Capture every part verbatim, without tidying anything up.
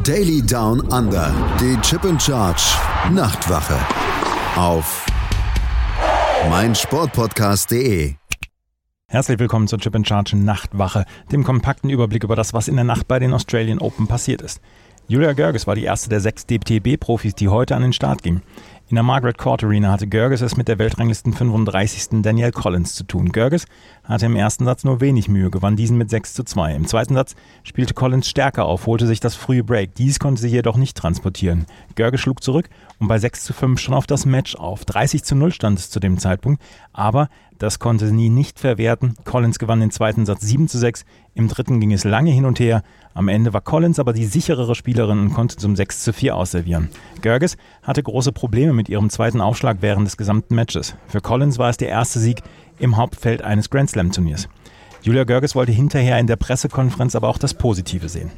Daily Down Under, die Chip and Charge Nachtwache auf meinsportpodcast punkt de. Herzlich willkommen zur Chip and Charge Nachtwache, dem kompakten Überblick über das, was in der Nacht bei den Australian Open passiert ist. Julia Görges war die erste der sechs D T B-Profis, die heute an den Start ging. In der Margaret Court Arena hatte Görges es mit der Weltranglisten fünfunddreißigsten Danielle Collins zu tun. Görges hatte im ersten Satz nur wenig Mühe, gewann diesen mit sechs zu zwei. Im zweiten Satz spielte Collins stärker auf, holte sich das frühe Break. Dies konnte sie jedoch nicht transportieren. Görges schlug zurück und bei sechs zu fünf schon auf das Match auf. dreißig zu null stand es zu dem Zeitpunkt, aber das konnte sie nicht verwerten. Collins gewann den zweiten Satz sieben zu sechs. Im dritten ging es lange hin und her. Am Ende war Collins aber die sicherere Spielerin und konnte zum sechs zu vier ausservieren. Görges hatte große Probleme mit ihrem zweiten Aufschlag während des gesamten Matches. Für Collins war es der erste Sieg im Hauptfeld eines Grand Slam Turniers. Julia Görges wollte hinterher in der Pressekonferenz aber auch das Positive sehen.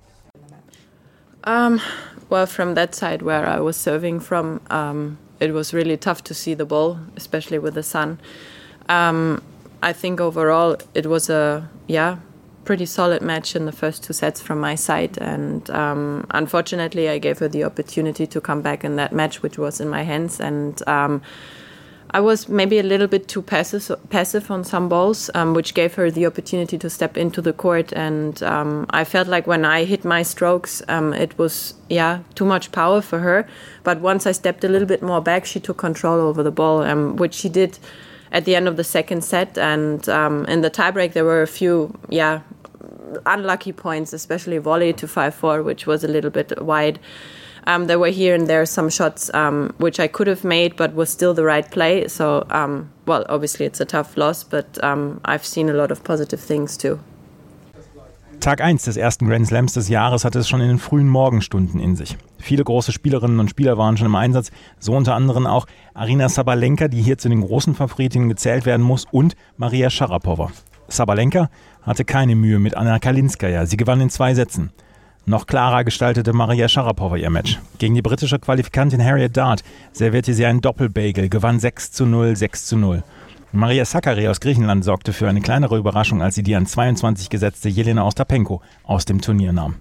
Um, well, from that side where I was serving from, um, it was really tough to see the ball, especially with the sun. Um, I think overall it was a, yeah, pretty solid match in the first two sets from my side, and um, unfortunately I gave her the opportunity to come back in that match, which was in my hands, and um, I was maybe a little bit too passive, passive on some balls, um, which gave her the opportunity to step into the court, and um, I felt like when I hit my strokes, um, it was, yeah, too much power for her, but once I stepped a little bit more back, she took control over the ball, um, which she did at the end of the second set, and um, in the tiebreak there were a few, yeah, unlucky points, especially volley to five four, which was a little bit wide. Um, there were here and there some shots um, which I could have made, but was still the right play. So, um, well, obviously it's a tough loss, but um, I've seen a lot of positive things too. Tag eins des ersten Grand Slams des Jahres hatte es schon in den frühen Morgenstunden in sich. Viele große Spielerinnen und Spieler waren schon im Einsatz, so unter anderem auch Aryna Sabalenka, die hier zu den großen Favoritinnen gezählt werden muss, und Maria Sharapova. Sabalenka hatte keine Mühe mit Anna Kalinskaya, sie gewann in zwei Sätzen. Noch klarer gestaltete Maria Sharapova ihr Match. Gegen die britische Qualifikantin Harriet Dart servierte sie einen Doppelbagel, gewann sechs zu null, sechs zu null. Maria Sakkari aus Griechenland sorgte für eine kleinere Überraschung, als sie die an zweiundzwanzig gesetzte Jelena Ostapenko aus dem Turnier nahm.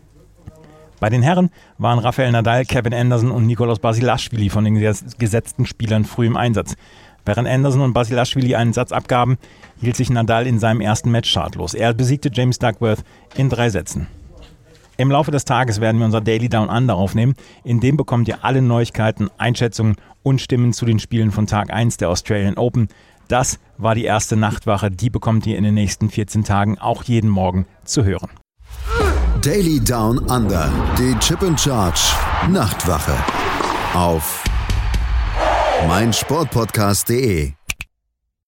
Bei den Herren waren Rafael Nadal, Kevin Anderson und Nicolas Basilashvili von den gesetzten Spielern früh im Einsatz. Während Anderson und Basilashvili einen Satz abgaben, hielt sich Nadal in seinem ersten Match schadlos. Er besiegte James Duckworth in drei Sätzen. Im Laufe des Tages werden wir unser Daily Down Under aufnehmen. In dem bekommt ihr alle Neuigkeiten, Einschätzungen und Stimmen zu den Spielen von Tag eins der Australian Open. Das war die erste Nachtwache, die bekommt ihr in den nächsten vierzehn Tagen auch jeden Morgen zu hören. Daily Down Under, die Chip and Charge Nachtwache auf meinsportpodcast punkt de.